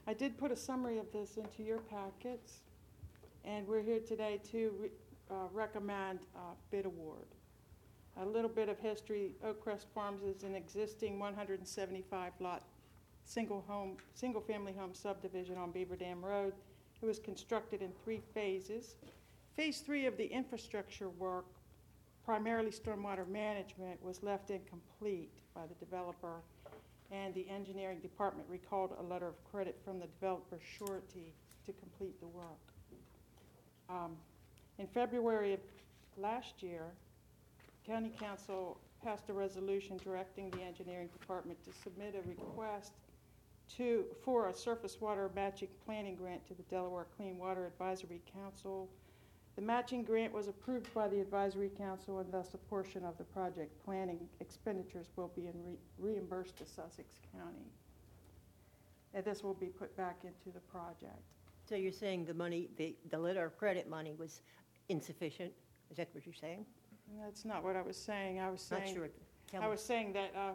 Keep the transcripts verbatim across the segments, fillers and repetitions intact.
I did put a summary of this into your packets, and we're here today to re- uh, recommend uh, bid award. A little bit of history: Oakcrest Farms is an existing one hundred seventy-five lot single home, single family home subdivision on Beaver Dam Road. It was constructed in three phases. Phase three of the infrastructure work, primarily stormwater management, was left incomplete by the developer, and the engineering department recalled a letter of credit from the developer's surety to complete the work. Um, in February of last year, County Council passed a resolution directing the engineering department to submit a request to for a surface water matching planning grant to the Delaware Clean Water Advisory Council. The matching grant was approved by the Advisory Council, and thus a portion of the project planning expenditures will be in re- reimbursed to Sussex County. And this will be put back into the project. So you're saying the money, the, the letter of credit money was insufficient? Is that what you're saying? And that's not what I was saying. I was saying, Not sure. Tell I me. was saying that uh,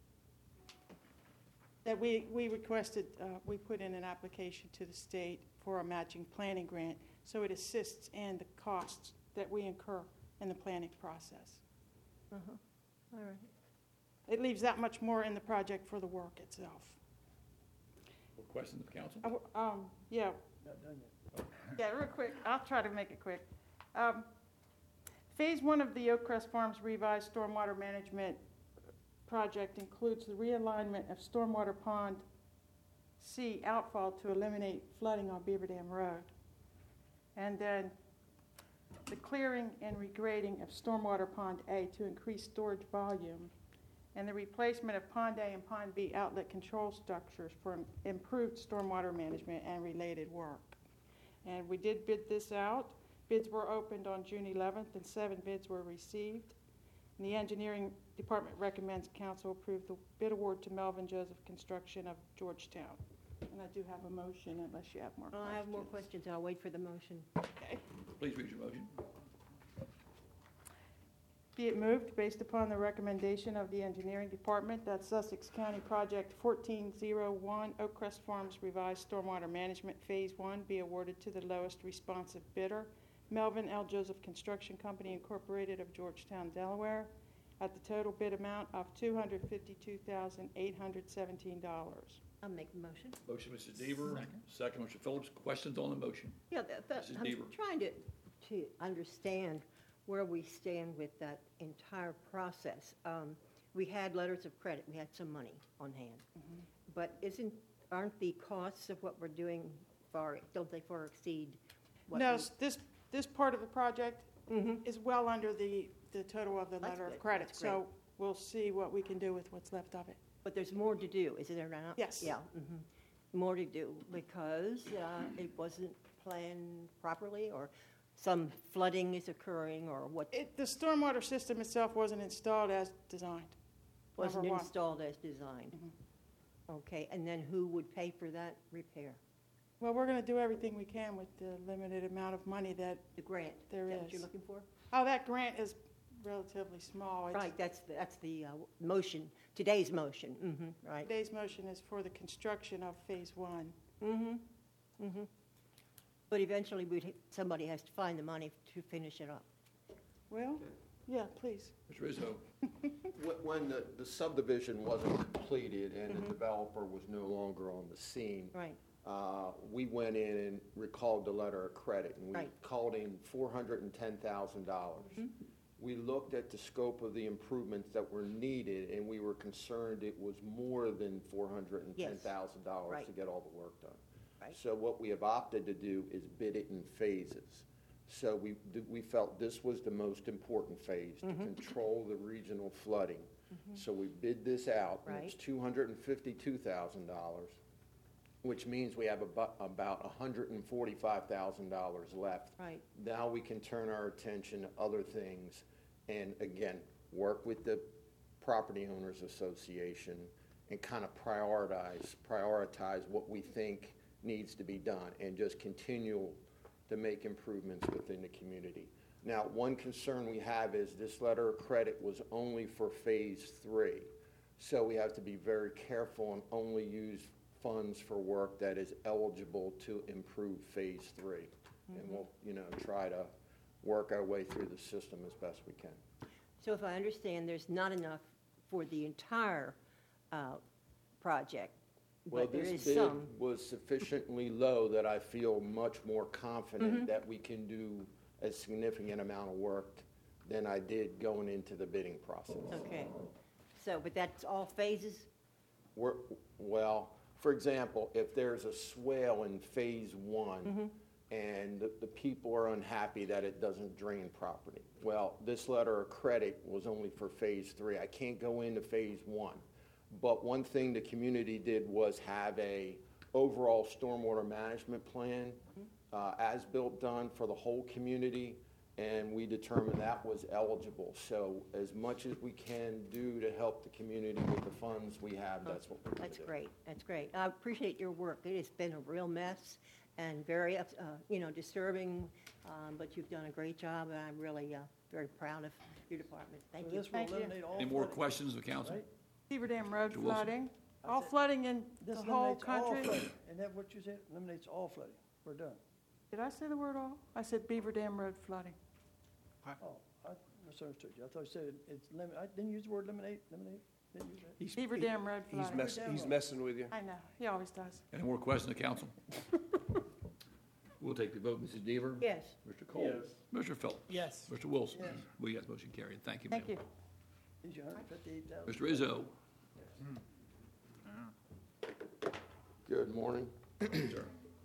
that we we requested, uh, we put in an application to the state for a matching planning grant, so it assists in the costs that we incur in the planning process. Uh-huh. All right. It leaves that much more in the project for the work itself. Questions of council? I w- um, yeah. Not done yet. Yeah, real quick. I'll try to make it quick. Um, phase one of the Oakcrest Farms revised stormwater management project includes the realignment of Stormwater Pond C outfall to eliminate flooding on Beaver Dam Road. And then the clearing and regrading of Stormwater Pond A to increase storage volume, and the replacement of Pond A and Pond B outlet control structures for im- improved stormwater management and related work. And we did bid this out. Bids were opened on June eleventh, and seven bids were received. And the engineering department recommends council approve the bid award to Melvin Joseph Construction of Georgetown. And I do have a motion unless you have more Well, questions. I have more questions. I'll wait for the motion. Okay. Please read your motion. Be it moved, based upon the recommendation of the engineering department, that Sussex County Project fourteen oh one Oakcrest Farms Revised Stormwater Management Phase one be awarded to the lowest responsive bidder, Melvin L. Joseph Construction Company Incorporated of Georgetown, Delaware, at the total bid amount of two hundred fifty-two thousand eight hundred seventeen dollars. I'll make the motion. Motion, Mister Deaver. Second, Mister Phillips. Questions on the motion? Yeah, that, that, Missus I'm Deaver. trying to, to understand where we stand with that entire process. Um, we had letters of credit. We had some money on hand. Mm-hmm. But isn't, aren't the costs of what we're doing far, don't they far exceed what No, we- s- this, this part of the project Mhm. is well under the, the total of the That's letter of good. credit. That's great. So we'll see what we can do with what's left of it. But there's more to do, is there not? Yes. Yeah, mhm. More to do, because uh, it wasn't planned properly, or some flooding is occurring, or what It, the stormwater system itself wasn't installed as designed. wasn't number one. installed as designed. Mhm. Okay, and then who would pay for that repair? Well, we're going to do everything we can with the limited amount of money that, The grant? There Is that what you're is. looking for? oh, that grant is relatively small. It's- Right, that's, the- that's the uh, motion, today's motion, mm-hmm, right? Today's motion is for the construction of Phase One. Mm-hmm, mm-hmm. But eventually, we'd, somebody has to find the money to finish it up. Well, yeah, please. Mister Rizzo. Wh- When the the subdivision wasn't completed and the developer was no longer on the scene, Right, uh, we went in and recalled the letter of credit, and we Right. called in four hundred ten thousand dollars. We looked at the scope of the improvements that were needed, and we were concerned it was more than four hundred ten thousand dollars Right. to get all the work done. Right. So what we have opted to do is bid it in phases. So we, we felt this was the most important phase, to control the regional flooding. So we bid this out, and it's Right. two hundred fifty-two thousand dollars, which means we have about, about one hundred forty-five thousand dollars left. right. Now we can turn our attention to other things and, again, work with the Property Owners Association and kind of prioritize, prioritize what we think needs to be done and just continue to make improvements within the community. Now, one concern we have is this letter of credit was only for phase three. So we have to be very careful and only use funds for work that is eligible to improve Phase Three. And we'll, you know, try to work our way through the system as best we can. So if I understand, there's not enough for the entire uh, project, Well, but there this is bid some. was sufficiently low that I feel much more confident that we can do a significant amount of work than I did going into the bidding process. Okay. So, but that's all phases? We're, well, for example, if there's a swale in Phase One and the, the people are unhappy that it doesn't drain properly, well, this letter of credit was only for Phase Three. I can't go into Phase One. But one thing the community did was have a overall stormwater management plan, uh, as built done for the whole community, and we determined that was eligible. So as much as we can do to help the community with the funds we have, that's what we're gonna do. That's great, that's great. I appreciate your work. It has been a real mess and very, uh, you know, disturbing, um, but you've done a great job, and I'm really uh, very proud of your department. Thank So you. this will Thank you. eliminate all Any more flooding, questions of council? right? Beaver Dam Road Mister Wilson. flooding, I all said- flooding in the This whole eliminates all country. flooding. Isn't that what you said? Eliminates all flooding. We're done. Did I say the word all? I said Beaver Dam Road flooding. Oh, I misunderstood you. I thought you said it's limit, I didn't use the word eliminate, eliminate, didn't use that. He's- Beaver he- Dam Road He's flooding. messing, he's messing with you. I know, he always does. Any more questions of council? We'll take the vote. Missus Deaver? Yes. Mister Cole? Mister Phillips? Yes. Mister Wilson? Yes. We got motion carried. Thank you, ma'am. Thank you. He's your hundred fifty-eight thousand. Mister Izzo? Good morning. Sir.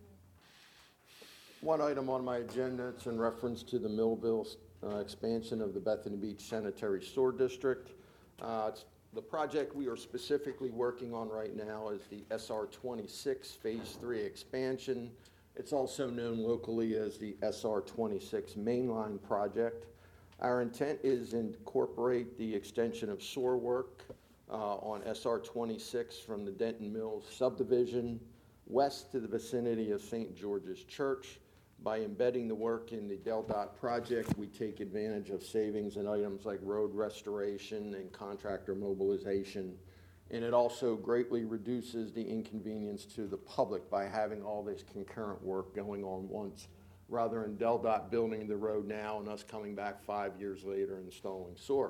One item on my agenda, it's in reference to the Millville uh, expansion of the Bethany Beach Sanitary Sewer District. Uh, it's- The project we are specifically working on right now is the S R twenty-six Phase Three expansion. It's also known locally as the S R twenty-six Mainline Project. Our intent is to incorporate the extension of sewer work uh, on S R twenty-six from the Denton Mills subdivision west to the vicinity of Saint George's Church. By embedding the work in the Del Dot project, we take advantage of savings in items like road restoration and contractor mobilization. And it also greatly reduces the inconvenience to the public by having all this concurrent work going on once, rather than Del Dot building the road now and us coming back five years later installing sewer.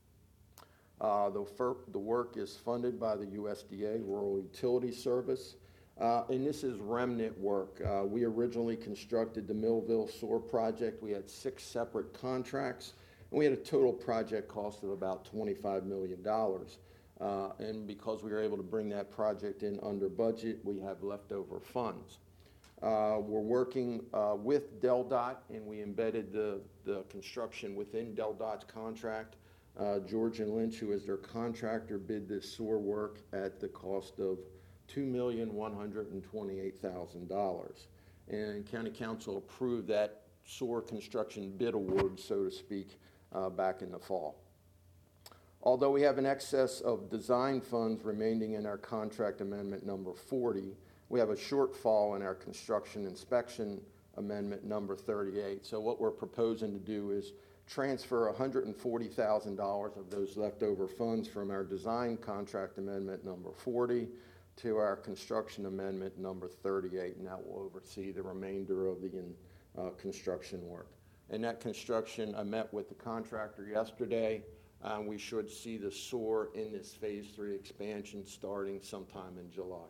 Uh, the, fir- the work is funded by the U S D A Rural Utility Service. Uh, and this is remnant work. Uh, we originally constructed the Millville Sewer project. We had six separate contracts, and we had a total project cost of about twenty-five million dollars. Uh, and because we were able to bring that project in under budget, we have leftover funds. Uh, we're working uh, with Del Dot, and we embedded the, the construction within Del Dot's contract. Uh, George and Lynch, who is their contractor, bid this sewer work at the cost of two million one hundred twenty-eight thousand dollars. And County Council approved that sewer construction bid award, so to speak, uh, back in the fall. Although we have an excess of design funds remaining in our contract amendment number forty, we have a shortfall in our construction inspection amendment number thirty-eight. So what we're proposing to do is transfer one hundred forty thousand dollars of those leftover funds from our design contract amendment number forty to our construction amendment number thirty-eight, and that will oversee the remainder of the uh, construction work. And that construction, I met with the contractor yesterday. Uh, we should see the sewer in this Phase Three expansion starting sometime in July.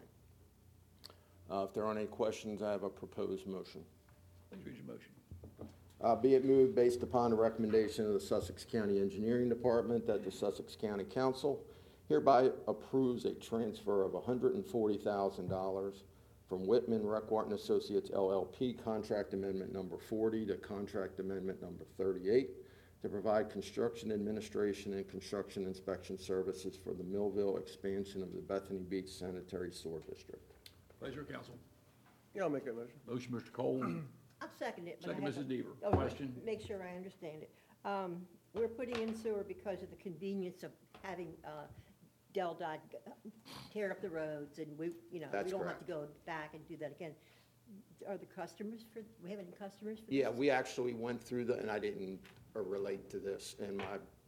Uh, if there aren't any questions, I have a proposed motion. Please read your motion. Uh, be it moved based upon the recommendation of the Sussex County Engineering Department that the Sussex County Council hereby approves a transfer of one hundred forty thousand dollars from Whitman Reckwart and Associates L L P Contract Amendment Number forty to Contract Amendment Number thirty-eight to provide construction administration and construction inspection services for the Millville expansion of the Bethany Beach Sanitary Sewer District. Pleasure, council. Yeah, I'll make that motion. Motion, Mister Cole. I'll second it. but I Second, have Missus a- Deaver. oh, Question? Make sure I understand it. Um, We're putting in sewer because of the convenience of having uh, Del Dot g- tear up the roads, and we, you know, we That's don't have correct. to go back and do that again. Are the customers for, we have any customers for this? Yeah, we actually went through the, and I didn't uh, relate to this in my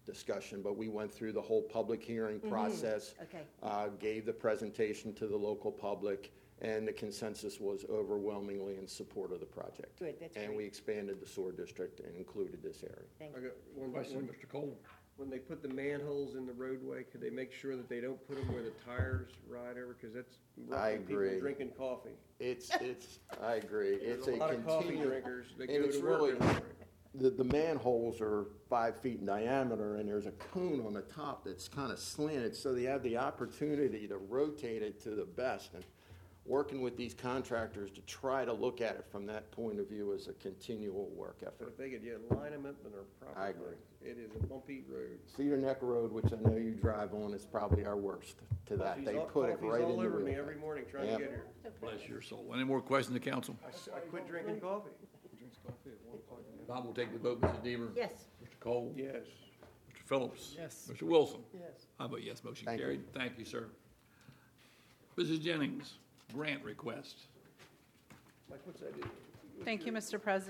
discussion, but we went through the whole public hearing process. Okay. uh, Gave the presentation to the local public, and the consensus was overwhelmingly in support of the project. Good, that's And great. we expanded the sewer district and included this area. Thank I you. got one Question, question. Mister Cole? When they put the manholes in the roadway, could they make sure that they don't put them where the tires ride over? Because that's I roughly people agree. drinking coffee. It's, it's, I agree. It's There's a a lot of coffee continual, drinkers that and go it's to work really- every morning. the, the manholes are five feet in diameter, and there's a cone on the top that's kind of slanted, so they have the opportunity to rotate it to the best. And working with these contractors to try to look at it from that point of view as a continual work But effort. if they could, yeah, line them up in their proper I agree. lines. It is a bumpy road. Cedar Neck Road, which I know you drive on, is probably our worst to that. Coffee's They all- put it coffee's right in all the over me real. every morning trying Yep. to get here. Bless your soul. Any more questions to council? I s- I quit drinking coffee. Bob will take the vote. Missus Deaver? Yes. Mister Cole? Yes. Mister Phillips? Yes. Mister Wilson? Yes. I vote yes, motion Thank you. carried. Thank you, sir. Missus Jennings, grant request. Like, what's that do? Thank you, Mister President.